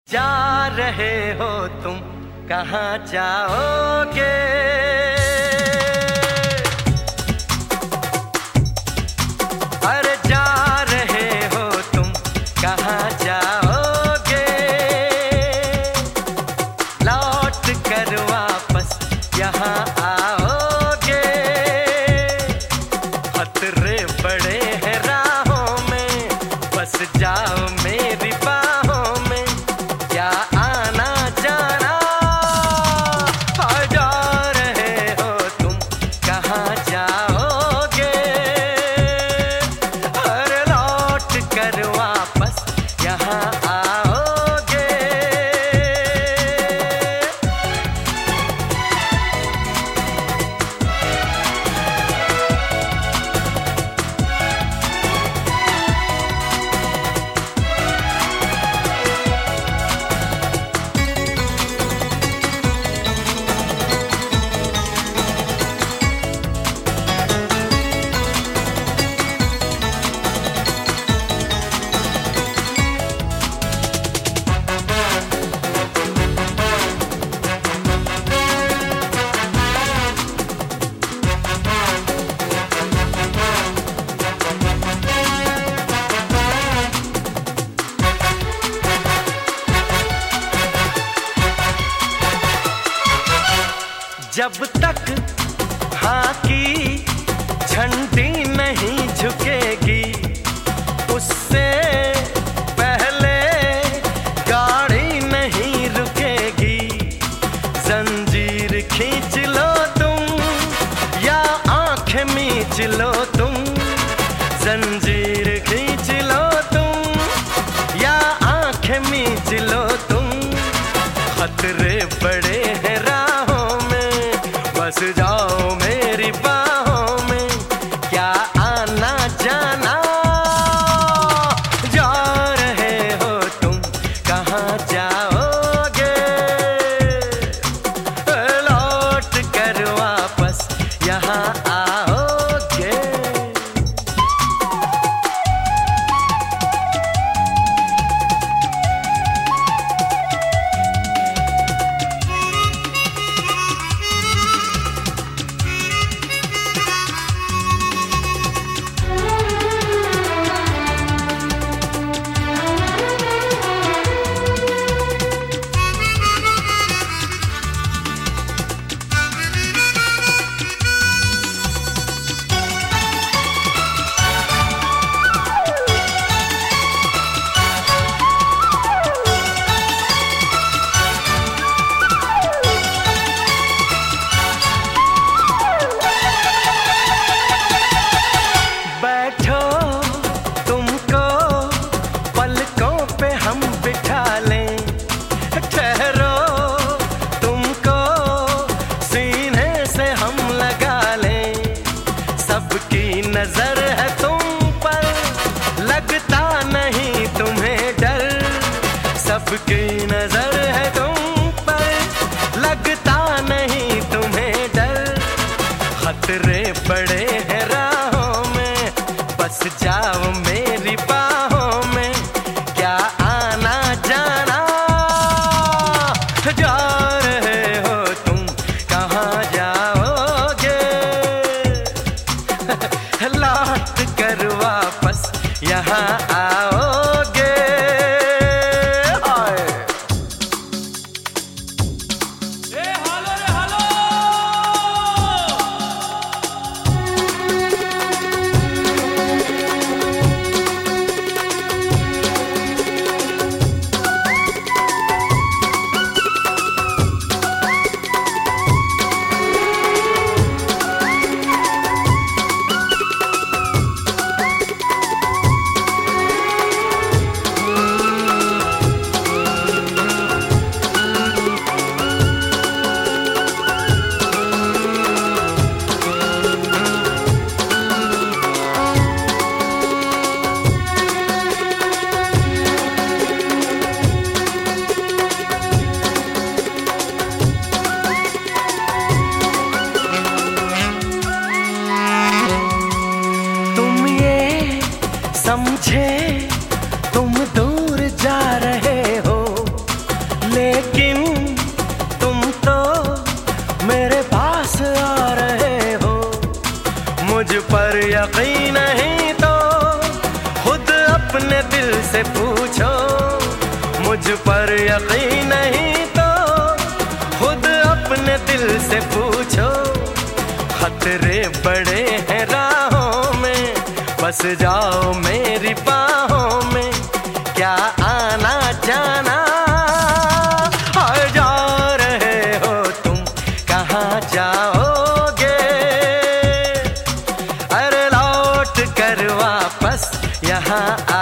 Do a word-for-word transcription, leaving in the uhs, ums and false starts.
जा रहे हो तुम कहाँ जाओगे? अरे जा रहे हो तुम कहाँ जाओगे? लौट कर वापस यहाँ आओगे? खतरे बड़े हैं राहों में, बस जाओ मेरी बाहों में। क्या आना जाना? जा रहे हो तुम कहाँ जाओगे? अरे लौट कर वापस यहाँ आओगे? जब तक हाँ की झंडी नहीं झुकेगी, उससे पहले गाड़ी नहीं रुकेगी। जंजीर खींच लो तुम या आंखें मीच लो तुम, जंजीर खींच लो तुम या आंखें मीच लो तुम। खतरे बड़े हैं राहों में, बस जाओ मेरी बाहों में। क्या आना जाना? जा रहे हो तुम कहाँ जाओगे? लौट कर वापस यहाँ आओगे? नजर है तुम पर, लगता नहीं तुम्हें डर। सबकी नजर है तुम पर, लगता नहीं तुम्हें डर। खतरे बड़े हैं राहों में, बस जाओ मेरी बाहों में। क्या आना जाना? जा रहे हो तुम कहाँ जाओगे? लौट कर वापस यहाँ आओगे? हाय अपने दिल से पूछो, मुझ पर यकीन नहीं तो खुद अपने दिल से पूछो। खतरे बड़े हैं राहों में, बस जाओ मेरी बाहों में, क्या आना जाना। और जा रहे हो तुम, कहाँ जाओगे? अरे लौट कर वापस यहाँ